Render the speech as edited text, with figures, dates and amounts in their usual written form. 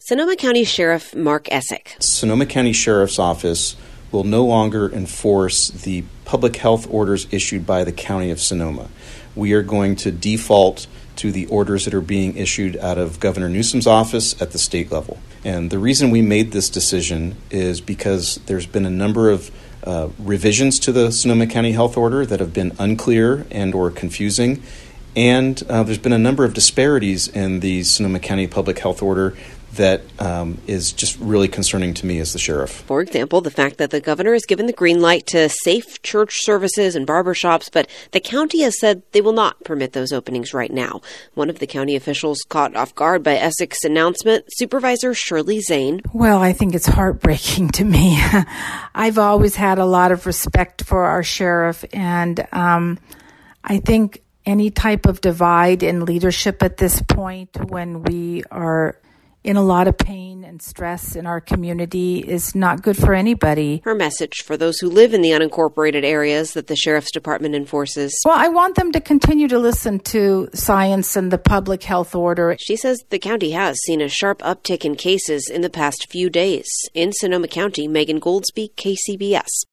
Sonoma County Sheriff Mark Essick. Sonoma County Sheriff's Office will no longer enforce the public health orders issued by the County of Sonoma. We are going to default to the orders that are being issued out of Governor Newsom's office at the state level. And the reason we made this decision is because there's been a number of revisions to the Sonoma County Health Order that have been unclear and or confusing. And there's been a number of disparities in the Sonoma County Public Health Order that is just really concerning to me as the sheriff. For example, the fact that the governor has given the green light to safe church services and barbershops, but the county has said they will not permit those openings right now. One of the county officials caught off guard by Essick's announcement, Supervisor Shirley Zane. Well, I think it's heartbreaking to me. I've always had a lot of respect for our sheriff, and I think any type of divide in leadership at this point, when we are in a lot of pain and stress in our community, is not good for anybody. Her message for those who live in the unincorporated areas that the Sheriff's Department enforces. Well, I want them to continue to listen to science and the public health order. She says the county has seen a sharp uptick in cases in the past few days. In Sonoma County, Megan Goldsby, KCBS.